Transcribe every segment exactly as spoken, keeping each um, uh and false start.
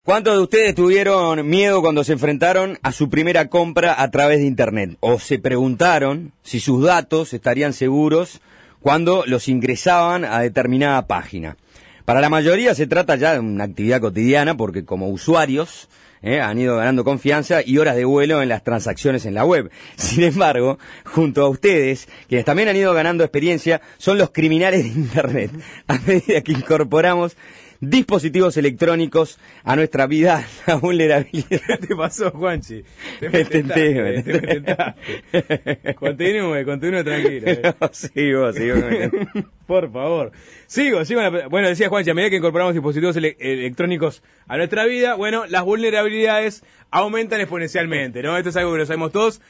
¿Cuántos de ustedes tuvieron miedo cuando se enfrentaron a su primera compra a través de Internet? ¿O se preguntaron si sus datos estarían seguros cuando los ingresaban a determinada página? Para la mayoría se trata ya de una actividad cotidiana porque como usuarios eh, han ido ganando confianza y horas de vuelo en las transacciones en la web. Sin embargo, junto a ustedes, quienes también han ido ganando experiencia, son los criminales de Internet. A medida que incorporamos dispositivos electrónicos a nuestra vida, la vulnerabilidad. ¿Qué te pasó, Juanchi? Te me tenté, me te tentaste. Continúe, continúe tranquilo. Eh. No, sigo, sigo. Por favor. Sigo, sigo. La... Bueno, decía Juanchi, a medida que incorporamos dispositivos ele electrónicos a nuestra vida, bueno, las vulnerabilidades aumentan exponencialmente, ¿no? Esto es algo que lo sabemos todos.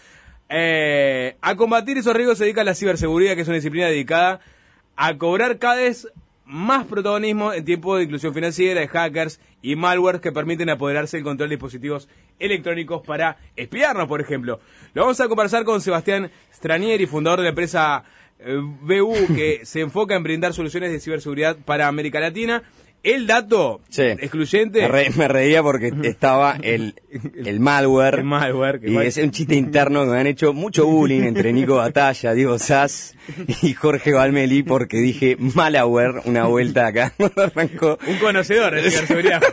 Eh, a combatir esos riesgos se dedica la ciberseguridad, que es una disciplina dedicada a cobrar cada vez más protagonismo en tiempos de inclusión financiera, de hackers y malware que permiten apoderarse del control de dispositivos electrónicos para espiarnos, por ejemplo. Lo vamos a conversar con Sebastián Stranieri, fundador de la empresa eh, B U, que se enfoca en brindar soluciones de ciberseguridad para América Latina. El dato sí. excluyente... Me, re, me reía porque estaba el, el malware. El malware. Que y mal... es un chiste interno que me han hecho mucho bullying entre Nico Batalla, Diego Sass y Jorge Valmeli porque dije malware una vuelta acá. Arrancó. Un conocedor de ciberseguridad.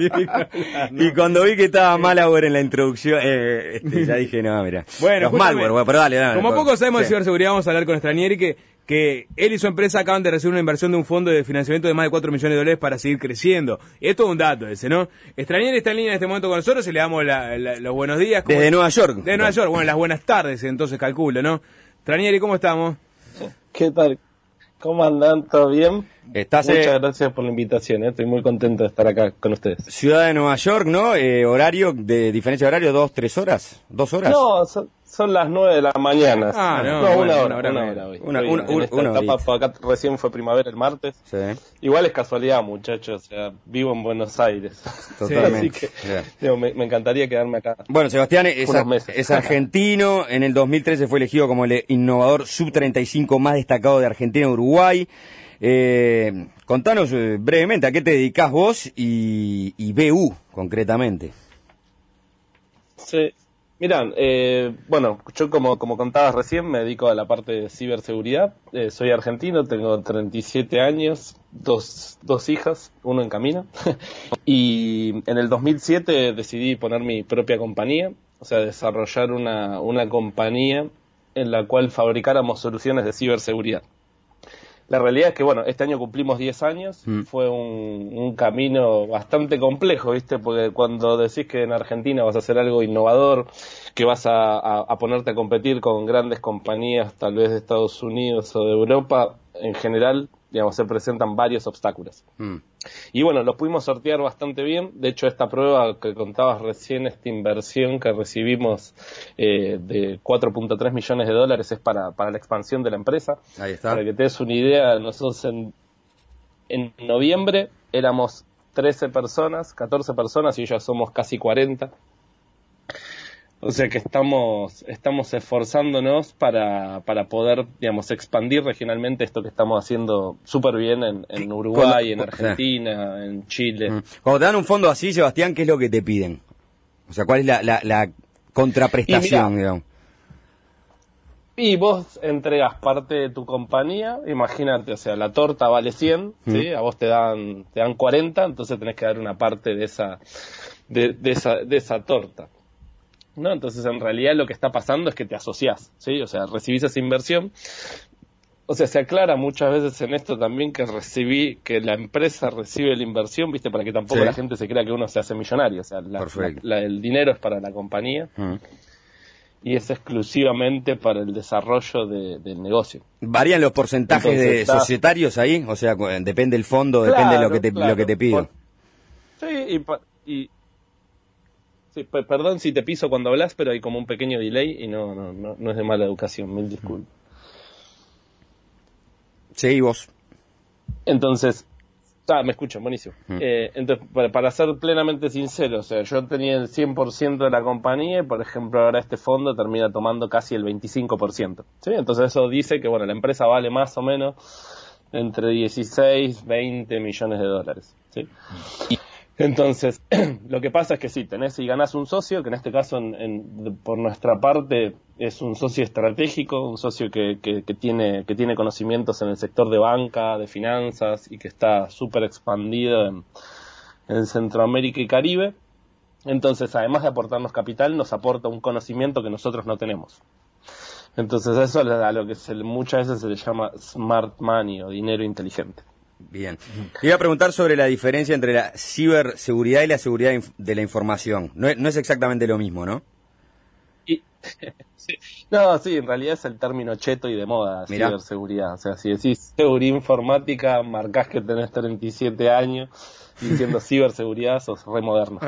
no. Y cuando vi que estaba malware en la introducción, eh, este, ya dije, no, mira. Bueno, los malware, bueno, pero dale, dale. Como dale, poco sabemos sí. de ciberseguridad, vamos a hablar con Stranieri que... que él y su empresa acaban de recibir una inversión de un fondo de financiamiento de más de cuatro millones de dólares para seguir creciendo. Esto es un dato ese, ¿no? Stranieri está en línea en este momento con nosotros y le damos la, la, los buenos días. Desde es? Nueva York. Desde Nueva York, bueno, las buenas tardes, entonces calculo, ¿no? Stranieri, ¿cómo estamos? ¿Qué tal? ¿Cómo andan? ¿Todo bien? Estás, Muchas eh, gracias por la invitación, ¿eh? Estoy muy contento de estar acá con ustedes. Ciudad de Nueva York, ¿no? Eh, horario, de diferencia de horario, dos, tres horas, dos horas. No, son, son las nueve de la mañana. Ah, no, no bueno, una hora, una hora, una una hora hoy. Una, Hoy una, en una, esta una etapa, porque acá recién fue primavera el martes. Sí. Igual es casualidad, muchachos, o sea, vivo en Buenos Aires. Totalmente. Así que, yeah. digo, me, me encantaría quedarme acá. Bueno, Sebastián es, unos meses. es argentino, en el dos mil trece fue elegido como el innovador sub treinta y cinco más destacado de Argentina y Uruguay. Eh, contanos eh, brevemente a qué te dedicás vos y, y B U concretamente. Sí, miran, eh, bueno, yo como, como contabas recién me dedico a la parte de ciberseguridad. Eh, soy argentino, tengo treinta y siete años, dos, dos hijas, uno en camino. Y en el dos mil siete decidí poner mi propia compañía, o sea, desarrollar una, una compañía en la cual fabricáramos soluciones de ciberseguridad. La realidad es que, bueno, este año cumplimos diez años, mm. fue un, un camino bastante complejo, ¿viste? Porque cuando decís que en Argentina vas a hacer algo innovador, que vas a, a, a ponerte a competir con grandes compañías, tal vez de Estados Unidos o de Europa, en general, digamos, se presentan varios obstáculos. Mm. Y bueno, los pudimos sortear bastante bien. De hecho, esta prueba que contabas recién, esta inversión que recibimos eh, de cuatro punto tres millones de dólares es para, para la expansión de la empresa. Ahí está. Para que te des una idea, nosotros en, en noviembre éramos trece personas, catorce personas y ya somos casi cuarenta. O sea que estamos estamos esforzándonos para, para poder, digamos, expandir regionalmente esto que estamos haciendo súper bien en, en Uruguay, en Argentina, en Chile. Cuando te dan un fondo así, Sebastián, ¿qué es lo que te piden? O sea, ¿cuál es la, la, la contraprestación, y mirá, digamos? Y vos entregas parte de tu compañía, imagínate, o sea, la torta vale cien, mm. ¿sí? A vos te dan te dan cuarenta, entonces tenés que dar una parte de esa de, de esa de esa torta. ¿No? Entonces, en realidad lo que está pasando es que te asociás, ¿sí? O sea, recibís esa inversión. O sea, se aclara muchas veces en esto también que recibí, que la empresa recibe la inversión, ¿viste? Para que tampoco sí. la gente se crea que uno se hace millonario. O sea, la, la, la, el dinero es para la compañía mm. y es exclusivamente para el desarrollo de, del negocio. ¿Varían los porcentajes Entonces, de está... societarios ahí? O sea, depende el fondo, claro, depende de lo que te, claro. lo que te pido. Sí, y... y Sí, perdón si te piso cuando hablas, pero hay como un pequeño delay y no no no, no es de mala educación, mil disculpas. Sí, vos. Entonces, ah, me escuchan, buenísimo. Mm. Eh, entonces, para, para ser plenamente sincero, o sea, yo tenía el cien por ciento de la compañía y, por ejemplo, ahora este fondo termina tomando casi el veinticinco por ciento. ¿Sí? Entonces eso dice que, bueno, la empresa vale más o menos entre dieciséis, veinte millones de dólares. ¿Sí? Y Entonces, lo que pasa es que sí, tenés y ganás un socio, que en este caso, en, en, por nuestra parte, es un socio estratégico, un socio que, que, que, tiene, que tiene conocimientos en el sector de banca, de finanzas, y que está súper expandido en, en Centroamérica y Caribe. Entonces, además de aportarnos capital, nos aporta un conocimiento que nosotros no tenemos. Entonces, eso es a lo que se, muchas veces se le llama smart money o dinero inteligente. Bien. Te iba a preguntar sobre la diferencia entre la ciberseguridad y la seguridad de la información. No es, no es exactamente lo mismo, ¿no? Y, sí. No, sí, en realidad es el término cheto y de moda, Mirá. ciberseguridad. O sea, si decís seguridad informática, marcás que tenés treinta y siete años, y diciendo ciberseguridad, sos re moderno.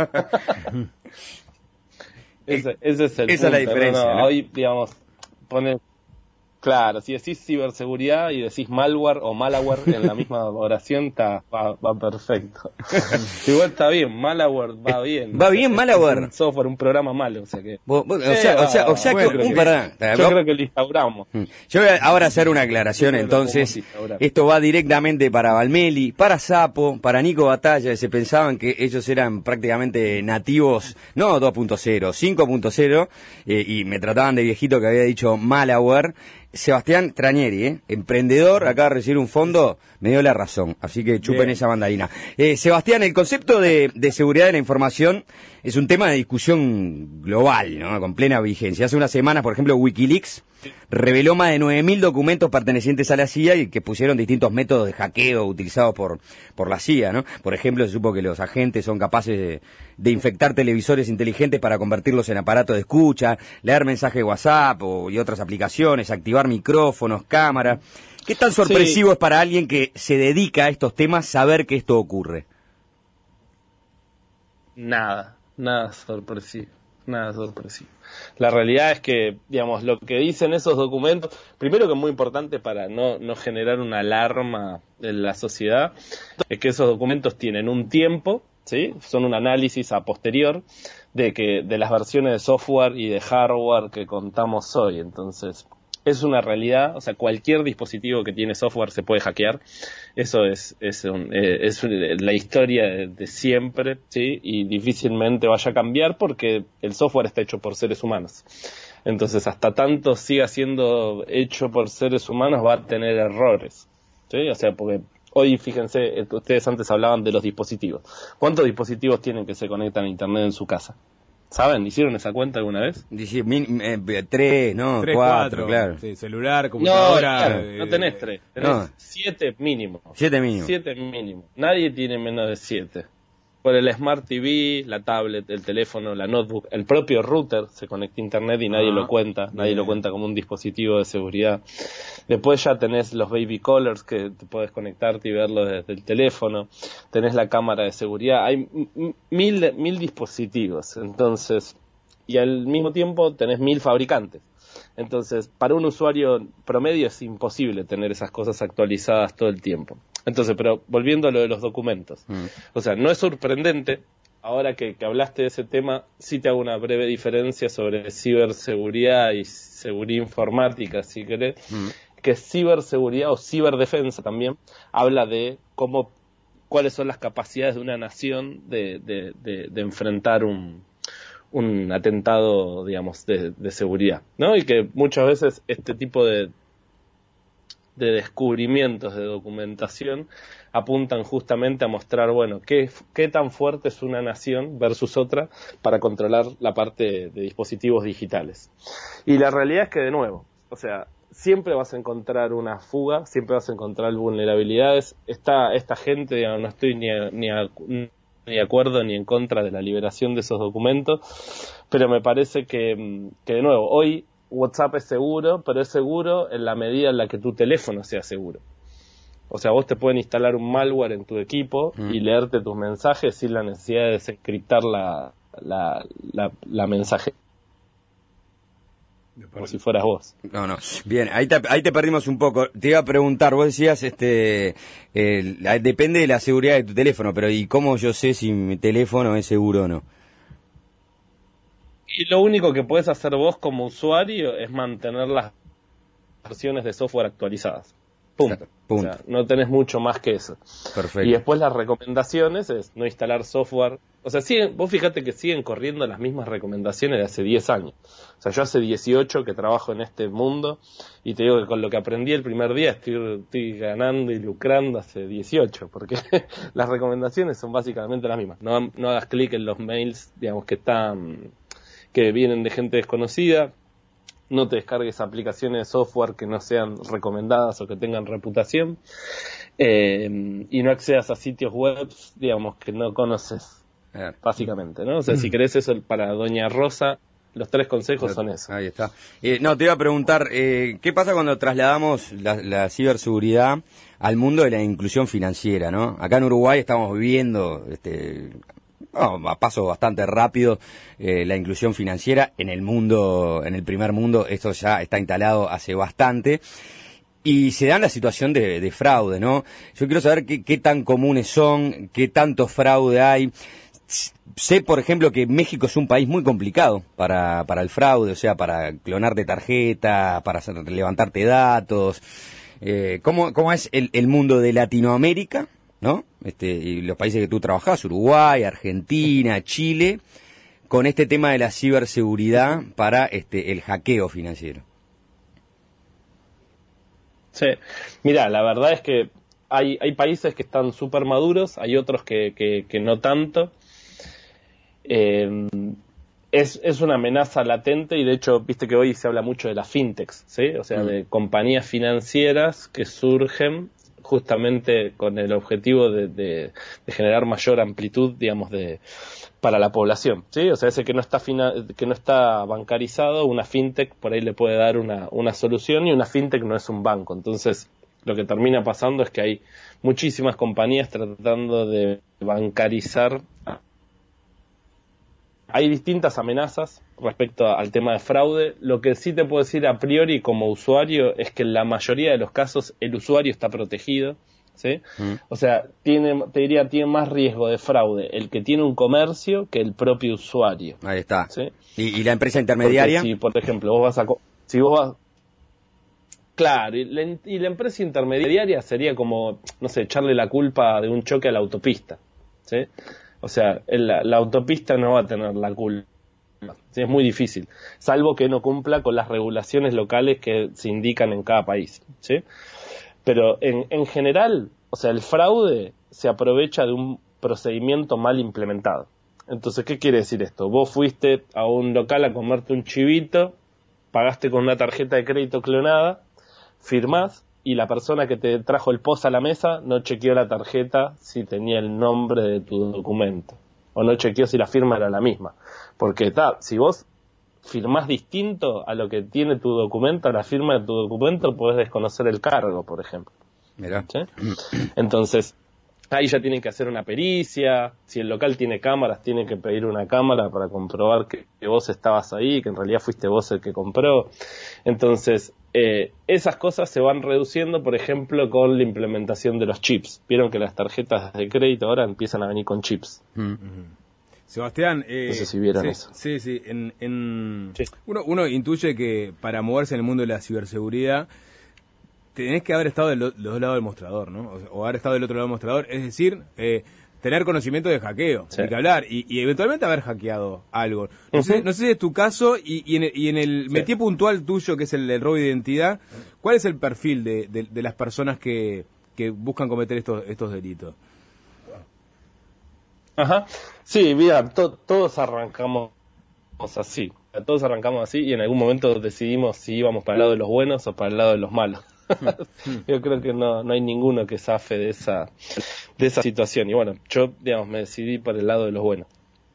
ese, ese es el Esa punto, es la diferencia, ¿no? No, ¿no? Hoy, digamos, pones... Claro, si decís ciberseguridad y decís malware o malware en la misma oración, está, va, va perfecto. Igual está bien, malware va bien. ¿Va bien, malware? Es un software, un programa malo, o sea que... Vos- vos- o Sí, sea, va, o sea, o sea bueno, que creo un que- perdón. Yo creo que lo instauramos. Yo voy a ahora hacer una aclaración, Yo creo que lo entonces. podemos instaurar. Esto va directamente para Valmeli, para Sapo, para Nico Batalla, se pensaban que ellos eran prácticamente nativos, no dos punto cero, cinco punto cero, eh, y me trataban de viejito que había dicho malware. Sebastián Tranieri, ¿eh? Emprendedor, acaba de recibir un fondo, me dio la razón, así que chupen Bien. esa mandarina. Eh, Sebastián, el concepto de, de seguridad de la información es un tema de discusión global, ¿no? Con plena vigencia. Hace unas semanas, por ejemplo, Wikileaks reveló más de nueve mil documentos pertenecientes a la C I A y que pusieron distintos métodos de hackeo utilizados por, por la C I A, ¿no? Por ejemplo, se supo que los agentes son capaces de, de infectar televisores inteligentes para convertirlos en aparatos de escucha, leer mensajes de WhatsApp o, y otras aplicaciones, activar micrófonos, cámaras. ¿Qué tan sorpresivo Sí. es para alguien que se dedica a estos temas saber que esto ocurre? Nada, nada sorpresivo, nada sorpresivo. La realidad es que, digamos, lo que dicen esos documentos, primero que es muy importante para no, no generar una alarma en la sociedad, es que esos documentos tienen un tiempo, ¿sí? Son un análisis a posterior de que de las versiones de software y de hardware que contamos hoy. Entonces, es una realidad, o sea, cualquier dispositivo que tiene software se puede hackear. Eso es es, un, eh, es la historia de, de siempre, ¿sí? Y difícilmente vaya a cambiar porque el software está hecho por seres humanos. Entonces, hasta tanto siga siendo hecho por seres humanos, va a tener errores, ¿sí? O sea, porque hoy, fíjense, ustedes antes hablaban de los dispositivos. ¿Cuántos dispositivos tienen que se conectan a Internet en su casa? ¿Saben? ¿Hicieron esa cuenta alguna vez? Dice, min- eh, tres, no, Tres, cuatro, cuatro, claro. sí, celular, No, computadora. claro, eh, no tenés tres, tenés no. siete mínimo. Siete mínimo. Siete mínimo. Nadie tiene menos de siete. Por el Smart T V, la tablet, el teléfono, la notebook, el propio router se conecta a Internet y nadie Ah, lo cuenta, nadie bien. lo cuenta como un dispositivo de seguridad. Después ya tenés los baby collars que te puedes conectarte y verlo desde el teléfono. Tenés la cámara de seguridad. Hay m- m- mil, mil dispositivos. Entonces, y al mismo tiempo tenés mil fabricantes. Entonces, para un usuario promedio es imposible tener esas cosas actualizadas todo el tiempo. Entonces, pero volviendo a lo de los documentos. Mm. O sea, no es sorprendente, ahora que, que hablaste de ese tema, sí te hago una breve diferencia sobre ciberseguridad y seguridad informática, si querés, Mm. que ciberseguridad o ciberdefensa también habla de cómo, cuáles son las capacidades de una nación de, de, de, de enfrentar un un atentado, digamos, de, de seguridad, ¿no? Y que muchas veces este tipo de, de descubrimientos de documentación apuntan justamente a mostrar, bueno, qué, qué tan fuerte es una nación versus otra para controlar la parte de dispositivos digitales. Y la realidad es que, de nuevo, o sea, siempre vas a encontrar una fuga, siempre vas a encontrar vulnerabilidades. Esta, esta gente, digamos, no estoy ni a, ni a ni de acuerdo ni en contra de la liberación de esos documentos, pero me parece que, que de nuevo, hoy WhatsApp es seguro, pero es seguro en la medida en la que tu teléfono sea seguro. O sea, vos te pueden instalar un malware en tu equipo mm. y leerte tus mensajes sin la necesidad de desencriptar la, la, la, la mensaje como si fueras vos. No, no. Bien, ahí te, ahí te perdimos un poco. Te iba a preguntar, vos decías, este, eh, la, depende de la seguridad de tu teléfono, pero ¿y cómo yo sé si mi teléfono es seguro o no? Y lo único que puedes hacer vos como usuario es mantener las versiones de software actualizadas. Pum. Claro, punto. O sea, no tenés mucho más que eso. Perfecto. Y después las recomendaciones es no instalar software. O sea, siguen, vos fíjate que siguen corriendo las mismas recomendaciones de hace diez años. O sea, yo hace dieciocho que trabajo en este mundo y te digo que con lo que aprendí el primer día estoy, estoy ganando y lucrando hace dieciocho, porque las recomendaciones son básicamente las mismas. No, no hagas clic en los mails, digamos, que están, que vienen de gente desconocida. No te descargues aplicaciones de software que no sean recomendadas o que tengan reputación. Eh, y no accedas a sitios web, digamos, que no conoces, Claro. básicamente, ¿no? O sea, si querés eso para Doña Rosa, los tres consejos son esos. Ahí está. Eh, no, te iba a preguntar, eh, ¿qué pasa cuando trasladamos la, la ciberseguridad al mundo de la inclusión financiera, ¿no? Acá en Uruguay estamos viviendo, este, oh, a paso bastante rápido, eh, la inclusión financiera en el mundo, en el primer mundo, esto ya está instalado hace bastante. Y se da la situación de, de fraude, ¿no? Yo quiero saber qué, qué tan comunes son, qué tanto fraude hay. Sé, por ejemplo, que México es un país muy complicado para, para el fraude, o sea, para clonarte tarjeta, para hacer, levantarte datos. Eh, ¿cómo, ¿Cómo es el, el mundo de Latinoamérica, ¿no? Este, y los países que tú trabajás, Uruguay, Argentina, Chile, con este tema de la ciberseguridad para este, el hackeo financiero? Sí, mira, la verdad es que hay, hay países que están súper maduros, hay otros que, que, que no tanto. Eh, es, es una amenaza latente y de hecho, viste que hoy se habla mucho de las fintechs, ¿sí? O sea, mm. de compañías financieras que surgen justamente con el objetivo de, de, de generar mayor amplitud, digamos, de para la población, ¿sí? O sea, ese que no está fina, que no está bancarizado, una fintech por ahí le puede dar una, una solución y una fintech no es un banco. Entonces, lo que termina pasando es que hay muchísimas compañías tratando de bancarizar. Hay distintas amenazas respecto al tema de fraude. Lo que sí te puedo decir a priori como usuario es que en la mayoría de los casos el usuario está protegido, ¿sí? Mm. O sea, tiene, te diría, tiene más riesgo de fraude el que tiene un comercio que el propio usuario. Ahí está. ¿Sí? ¿Y, y la empresa intermediaria? Porque si, por ejemplo, vos vas a... Si vos vas, claro, y la, y la empresa intermediaria sería como, no sé, echarle la culpa de un choque a la autopista, ¿sí? O sea, la, la autopista no va a tener la culpa. Sí, es muy difícil, salvo que no cumpla con las regulaciones locales que se indican en cada país, ¿sí? Pero en, en general, o sea, el fraude se aprovecha de un procedimiento mal implementado. Entonces, ¿qué quiere decir esto? Vos fuiste a un local a comerte un chivito, pagaste con una tarjeta de crédito clonada, firmás, y la persona que te trajo el post a la mesa no chequeó la tarjeta si tenía el nombre de tu documento, o no chequeó si la firma era la misma. Porque ta, si vos firmás distinto a lo que tiene tu documento, a la firma de tu documento, podés desconocer el cargo, por ejemplo. Mirá. ¿Sí? Entonces, ahí ya tienen que hacer una pericia. Si el local tiene cámaras, tienen que pedir una cámara para comprobar que, que vos estabas ahí, que en realidad fuiste vos el que compró. Entonces, eh, esas cosas se van reduciendo, por ejemplo, con la implementación de los chips. Vieron que las tarjetas de crédito ahora empiezan a venir con chips. Mm-hmm. Sebastián, eh, no sé si vieron sí, eso. Sí, sí, en, en sí. Uno, uno intuye que para moverse en el mundo de la ciberseguridad tenés que haber estado de los dos lados del mostrador, ¿no? O, o haber estado del otro lado del mostrador, es decir, eh, tener conocimiento de hackeo, sí. Hay que hablar, y, y eventualmente haber hackeado algo. No, uh-huh. sé, no sé si es tu caso, y, y en el, y en el sí. métier puntual tuyo, que es el, el robo de identidad, ¿cuál es el perfil de, de, de las personas que, que buscan cometer estos, estos delitos? Ajá, sí, mira, to, todos arrancamos así, todos arrancamos así y en algún momento decidimos si íbamos para el lado de los buenos o para el lado de los malos. Yo creo que no, no hay ninguno que zafe de esa, de esa situación y bueno, yo, digamos, me decidí por el lado de los buenos.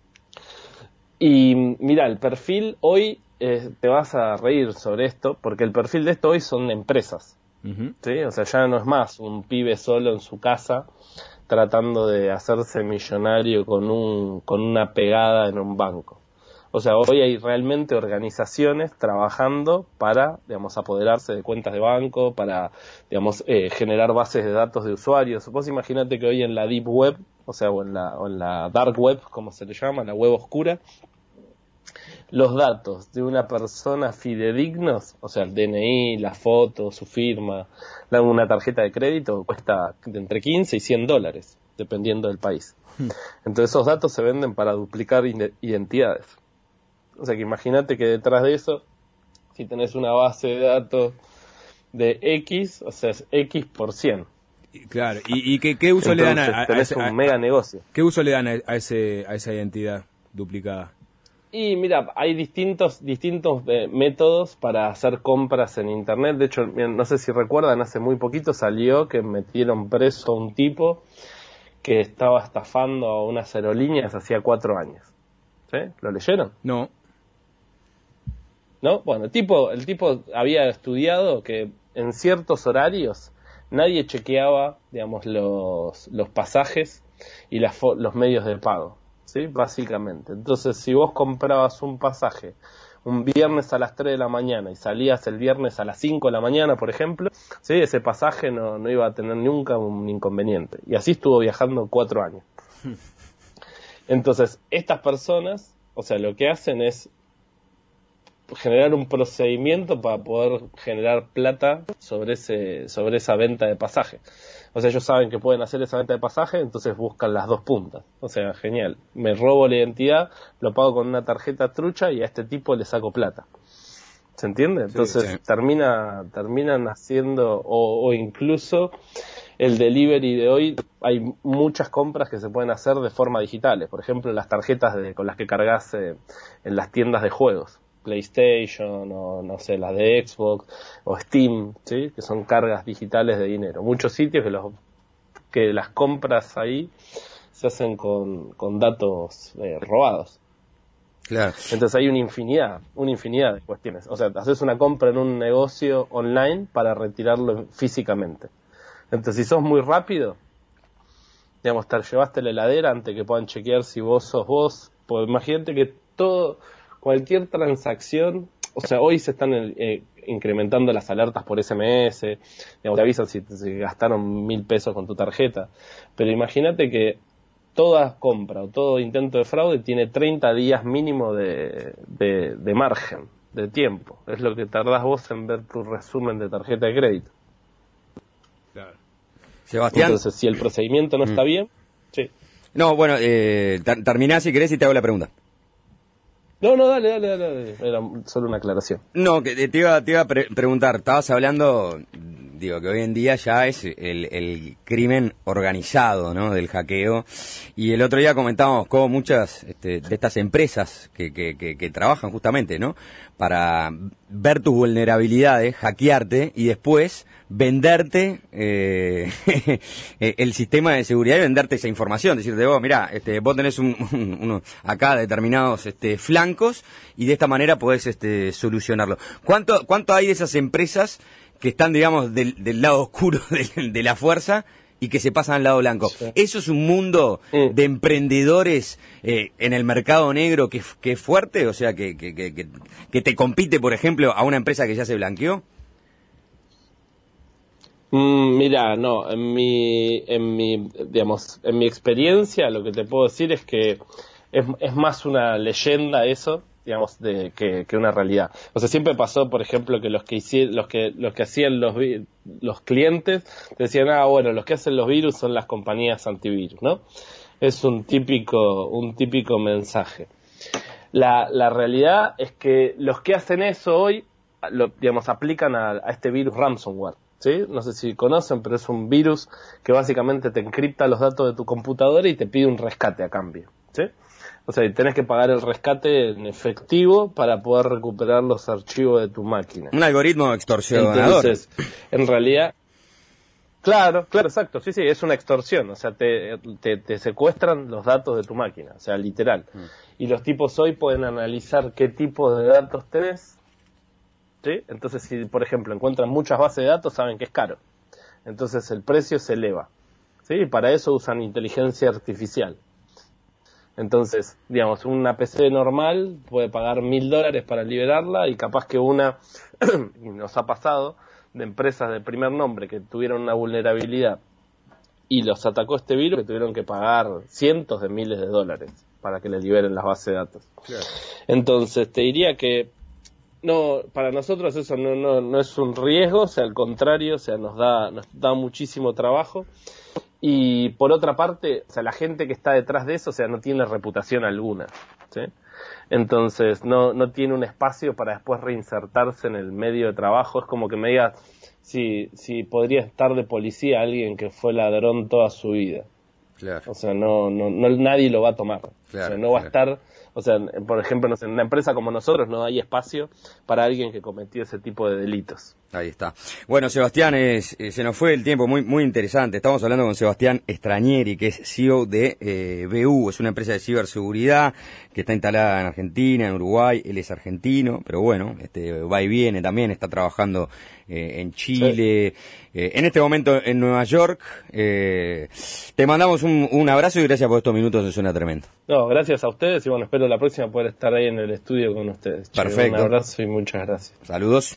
Y mira, el perfil hoy, eh, te vas a reír sobre esto, porque el perfil de esto hoy son empresas, uh-huh. ¿sí? O sea, ya no es más un pibe solo en su casa tratando de hacerse millonario con un con una pegada en un banco. O sea, hoy hay realmente organizaciones trabajando para, digamos, apoderarse de cuentas de banco, para, digamos, eh, generar bases de datos de usuarios. Vos imaginate que hoy en la Deep Web, o sea, o en la, o en la Dark Web, como se le llama, la web oscura, los datos de una persona fidedignos, o sea, el D N I, la foto, su firma, la- una tarjeta de crédito, cuesta de entre quince y cien dólares, dependiendo del país. Entonces esos datos se venden para duplicar ide- identidades. O sea que imagínate que detrás de eso, si tenés una base de datos de X, o sea, es X por cien. Y- Claro, ¿y, y qué, qué uso le dan a, Entonces a- a tenés ese, a- un mega negocio. qué uso le dan a, a ese, a esa identidad duplicada? Y mira, hay distintos distintos eh, métodos para hacer compras en internet. De hecho, mira, no sé si recuerdan, hace muy poquito salió que metieron preso a un tipo que estaba estafando a unas aerolíneas hacía cuatro años. ¿Sí? ¿Lo leyeron? No. ¿No? Bueno, el tipo, el tipo había estudiado que en ciertos horarios nadie chequeaba, digamos, los, los pasajes y las fo- los medios de pago, ¿sí? Básicamente. Entonces, si vos comprabas un pasaje un viernes a las tres de la mañana y salías el viernes a las cinco de la mañana, por ejemplo, ¿sí? Ese pasaje no, no iba a tener nunca un inconveniente. Y así estuvo viajando cuatro años. Entonces, estas personas, o sea, lo que hacen es generar un procedimiento para poder generar plata sobre ese sobre esa venta de pasaje. O sea, ellos saben que pueden hacer esa venta de pasaje, entonces buscan las dos puntas. O sea, genial. Me robo la identidad, lo pago con una tarjeta trucha y a este tipo le saco plata. ¿Se entiende? Entonces sí. termina terminan haciendo o, o incluso el delivery de hoy, hay muchas compras que se pueden hacer de forma digital. Por ejemplo, las tarjetas de, con las que cargas eh, en las tiendas de juegos. PlayStation o no sé, las de Xbox o Steam, ¿sí? Que son cargas digitales de dinero. Muchos sitios que los que las compras ahí se hacen con, con datos eh, robados. Claro. Entonces hay una infinidad, una infinidad de cuestiones. O sea, haces una compra en un negocio online para retirarlo físicamente. Entonces, si sos muy rápido, digamos, te llevaste la heladera antes que puedan chequear si vos sos vos. Pues imagínate que todo, cualquier transacción, o sea, hoy se están eh, incrementando las alertas por S M S, digamos, te avisan si, si gastaron mil pesos con tu tarjeta. Pero imagínate que toda compra o todo intento de fraude tiene treinta días mínimo de, de, de margen, de tiempo. Es lo que tardás vos en ver tu resumen de tarjeta de crédito. Claro. Sebastián. Entonces, si el procedimiento no está bien, sí. No, bueno, eh, ter- terminá si querés y te hago la pregunta. No, no, dale, dale, dale. Era solo una aclaración. No, que te iba, te iba a pre- preguntar, estabas hablando, digo, que hoy en día ya es el, el crimen organizado, ¿no?, del hackeo, y el otro día comentábamos cómo muchas este, de estas empresas que, que, que, que trabajan justamente, ¿no?, para ver tus vulnerabilidades, hackearte y después venderte eh, el sistema de seguridad y venderte esa información, decirte, vos, mirá, este, vos tenés un, un, uno, acá determinados este, flancos y de esta manera podés este, solucionarlo. ¿Cuánto, cuánto hay de esas empresas que están, digamos, del, del lado oscuro de, de la fuerza y que se pasan al lado blanco? Sí. Eso es un mundo Mm. de emprendedores eh, en el mercado negro que, que es fuerte, o sea, que, que, que, que, que te compite, por ejemplo, a una empresa que ya se blanqueó. Mm, mira, no, en mi, en mi, digamos, en mi experiencia, lo que te puedo decir es que es, es más una leyenda eso, digamos, de que, que una realidad. O sea, siempre pasó, por ejemplo, que los que hici- los que los que hacían los vi- los clientes decían, ah, bueno, los que hacen los virus son las compañías antivirus, ¿no? Es un típico un típico mensaje. La, la realidad es que los que hacen eso hoy, lo, digamos, aplican a, a este virus ransomware, ¿sí? No sé si conocen, pero es un virus que básicamente te encripta los datos de tu computadora y te pide un rescate a cambio, ¿sí? O sea, tenés que pagar el rescate en efectivo para poder recuperar los archivos de tu máquina. Un algoritmo extorsionador. Entonces, en realidad, claro, claro, exacto, sí, sí, es una extorsión, o sea, te, te, te secuestran los datos de tu máquina, o sea, literal. Mm. Y los tipos hoy pueden analizar qué tipo de datos tenés, ¿sí? Entonces, si, por ejemplo, encuentran muchas bases de datos, saben que es caro. Entonces, el precio se eleva, ¿sí? Y para eso usan inteligencia artificial. Entonces, digamos, una P C normal puede pagar mil dólares para liberarla y capaz que una, y nos ha pasado, de empresas de primer nombre que tuvieron una vulnerabilidad y los atacó este virus, que tuvieron que pagar cientos de miles de dólares para que le liberen las bases de datos. Claro. Entonces, te diría que no, para nosotros eso no, no, no es un riesgo, o sea, al contrario, o sea, nos da, nos da muchísimo trabajo. Y por otra parte, o sea, la gente que está detrás de eso, o sea, no tiene reputación alguna, ¿sí? Entonces, no, no tiene un espacio para después reinsertarse en el medio de trabajo. Es como que me digas, si, si podría estar de policía alguien que fue ladrón toda su vida. Claro. O sea, no, no, no nadie lo va a tomar. Claro, o sea, no va claro. a estar, o sea, por ejemplo, no sé, en una empresa como nosotros no hay espacio para alguien que cometió ese tipo de delitos. Ahí está. Bueno, Sebastián, es, eh, se nos fue el tiempo, muy muy interesante. Estamos hablando con Sebastián Estranieri, que es C E O de eh, B U, es una empresa de ciberseguridad que está instalada en Argentina, en Uruguay. Él es argentino, pero bueno, este va y viene también, está trabajando eh, en Chile, sí. eh, en este momento en Nueva York. Eh, te mandamos un, un abrazo y gracias por estos minutos, eso suena tremendo. No, gracias a ustedes y bueno, espero la próxima poder estar ahí en el estudio con ustedes. Perfecto. Un abrazo y muchas gracias. Saludos.